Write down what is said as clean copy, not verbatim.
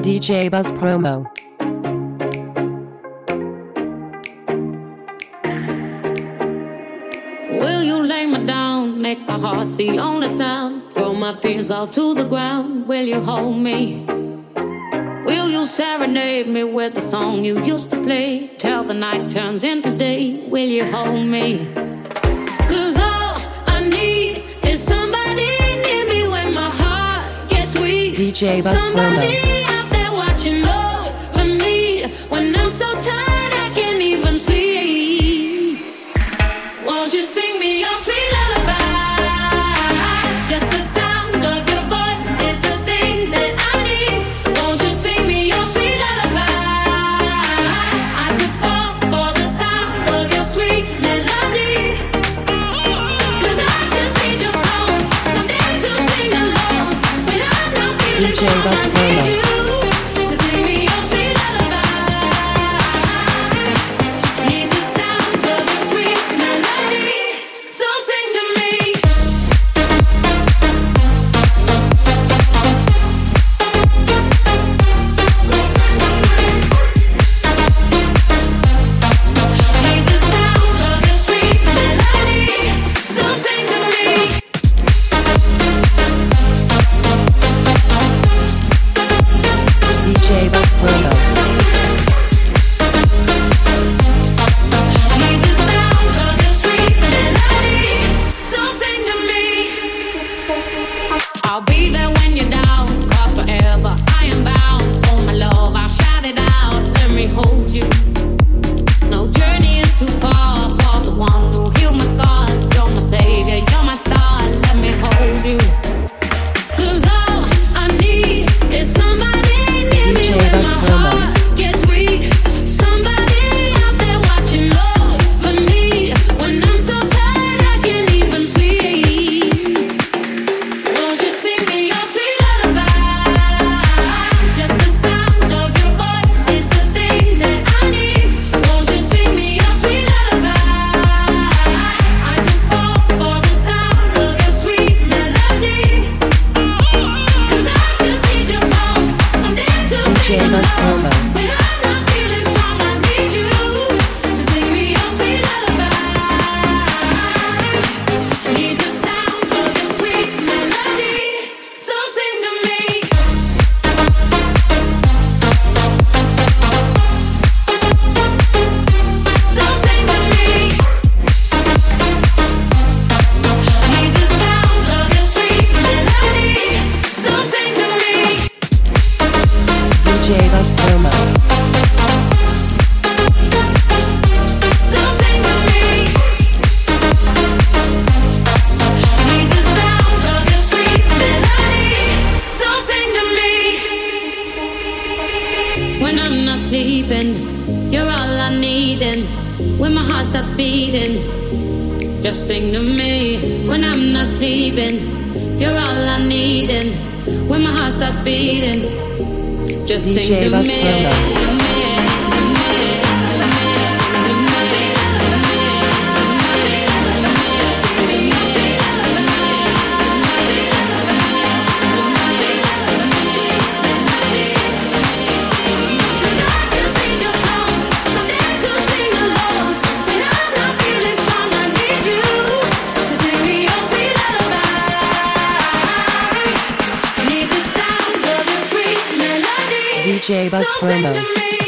DJ Buzz Promo. Will you lay me down, make my heart the only sound, throw my fears all to the ground? Will you hold me? Will you serenade me with the song you used to play till the night turns into day? Will you hold me? 'Cause all I need is somebody near me when my heart gets weak. DJ Buzz Somebody Promo. out there watching over me when I'm so tired I can't even sleep. Won't you sing me your sweet lullaby? Just the sound of your voice is the thing that I need. Won't you sing me your sweet lullaby? I could fall for the sound of your sweet melody. 'Cause I just need your song, something to sing along when I'm not feeling DJ strong. Buzz I Promo. need you to sing me your sweet lullaby. Need the sound of your sweet melody, so sing to me. Need the sound of your sweet melody, so sing to me. DJ Buzz Promo. Need the sound of your sweet melody, so sing to me. I'll be there when you're down, 'cause forever I am bound. Oh my love, I'll shout it out, let me hold you. No journey is too far for the one who healed my scars. You're my savior, you're my star, let me hold you. 'Cause all I need is somebody near me DJ when Buzz my Promo. heart gets weak. Somebody out there watching over me when I'm so tired I can't even sleep. Won't you sing me your sweet lullaby? Just the sound of your voice is the thing that I need. Won't you sing me your sweet lullaby? I could fall for the sound of your sweet melody. 'Cause I just need your song, something to DJ sing Buzz along Promo. when I'm not feeling strong. I need you to sing me your sweet lullaby. Need the sound of your sweet melody, so sing to me. So sing to me. Need the sound of your sweet melody, so sing to me. DJ Buzz Promo. So sing to me. Need the sound of your sweet melody, so sing to me. When I'm not sleeping, you're all I need, and when my heart stops beating, just sing to me. When I'm not sleeping, you're all I need, and when my heart stops beating, just sing DJ to Buzz me. DJ Buzz So sing Promo. to me.